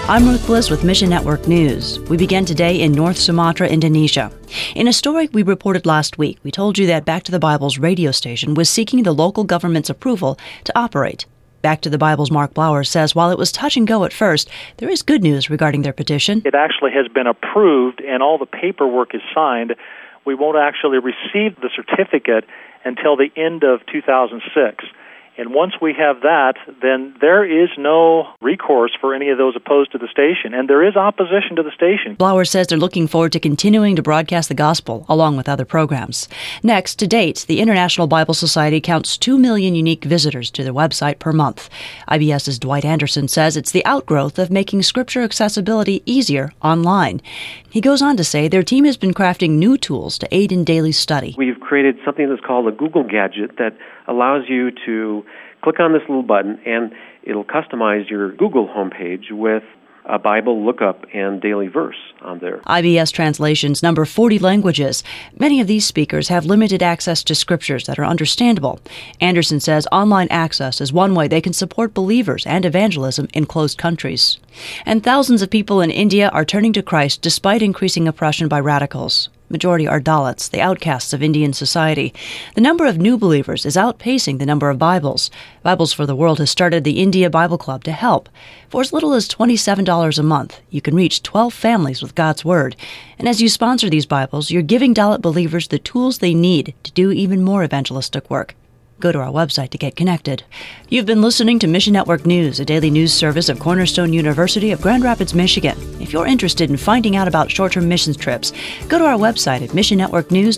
I'm Ruth Bliss with Mission Network News. We begin today in North Sumatra, Indonesia. In a story we reported last week, we told you that Back to the Bible's radio station was seeking the local government's approval to operate. Back to the Bible's Mark Blauer says while it was touch and go at first, there is good news regarding their petition. It actually has been approved and all the paperwork is signed. We won't actually receive the certificate until the end of 2006. And once we have that, then there is no recourse for any of those opposed to the station, and there is opposition to the station. Blauer says they're looking forward to continuing to broadcast the gospel, along with other programs. Next, to date, the International Bible Society counts 2 million unique visitors to their website per month. IBS's Dwight Anderson says it's the outgrowth of making Scripture accessibility easier online. He goes on to say their team has been crafting new tools to aid in daily study. We've created something that's called a Google Gadget that allows you to click on this little button and it'll customize your Google homepage with a Bible lookup and daily verse on there. IBS translations number 40 languages. Many of these speakers have limited access to scriptures that are understandable. Anderson says online access is one way they can support believers and evangelism in closed countries. And thousands of people in India are turning to Christ despite increasing oppression by radicals. Majority are Dalits, the outcasts of Indian society. The number of new believers is outpacing the number of Bibles. Bibles for the World has started the India Bible Club to help. For as little as $27 a month, you can reach 12 families with God's Word. And as you sponsor these Bibles, you're giving Dalit believers the tools they need to do even more evangelistic work. Go to our website to get connected. You've been listening to Mission Network News, a daily news service of Cornerstone University of Grand Rapids, Michigan. If you're interested in finding out about short-term missions trips, go to our website at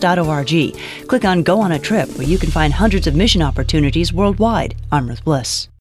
missionnetworknews.org. Click on Go on a Trip, where you can find hundreds of mission opportunities worldwide. I'm Ruth Bliss.